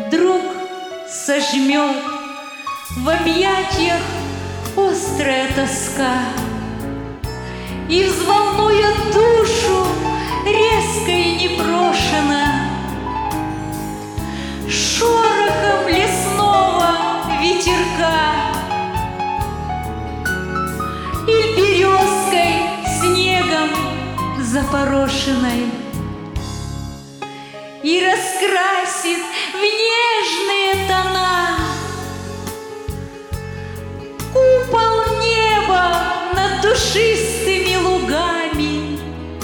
вдруг сожмет в объятиях острая тоска и взволнует душу резко и непрошено шорохом лесного ветерка и березкой снегом запорошенной, и раскрасит в нежные тона купол неба над душистыми лугами,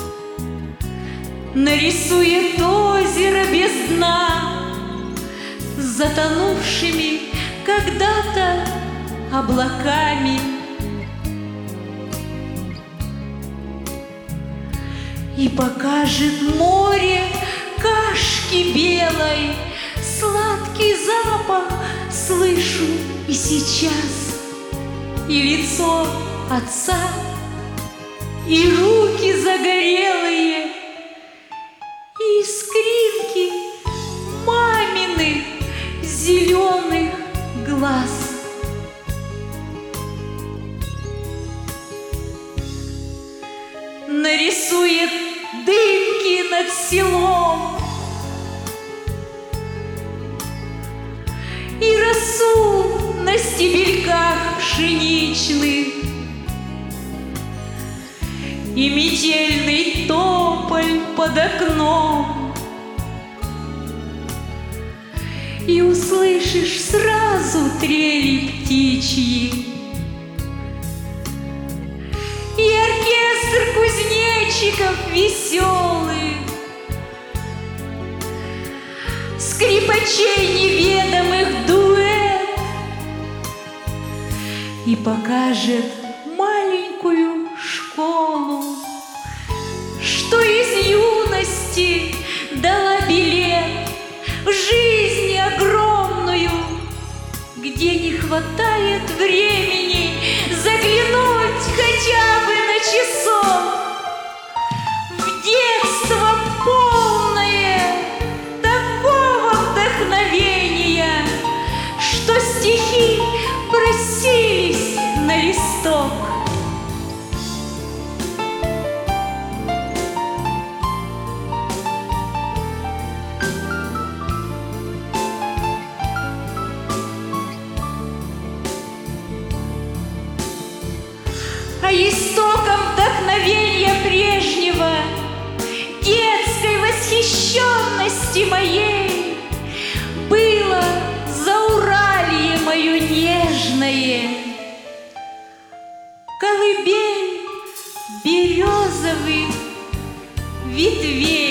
нарисует озеро без дна с затонувшими когда-то облаками. И покажет море кашки белой, сладкий запах слышу и сейчас, и лицо отца, и руки загорелые, и искринки маминых зеленых глаз. Нарисует дымки над селом и росу на стебельках пшеничных, и метельный тополь под окном, и услышишь сразу трели птичьи, и оркестр кузнечиков веселых, скрипачей неведомых дуэт, и покажет маленькую школу, что из юности дала билет в жизнь огромную, где не хватает времени заглянуть хотя бы на часок в детство полное такого вдохновения, что стихи просились на листок. А истоком вдохновения прежнего, детской восхищенности моей, было Зауралье мое нежное, колыбель березовых ветвей.